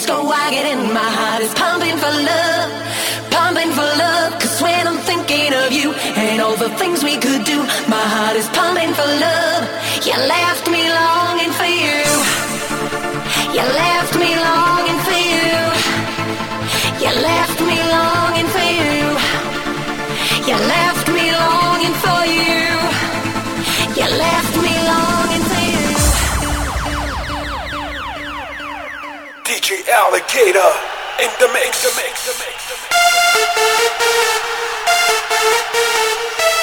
go wild and my heart is pumping for love, pumping for love. 'Cause when I'm thinking of you and all the things we could do, my heart is pumping for love. You left me longing for you. You left me longing for you. You left me longing for you. You left me longing for you. You left me longing for you. DJ Alligator in the mix, the mix, the mix, the mix.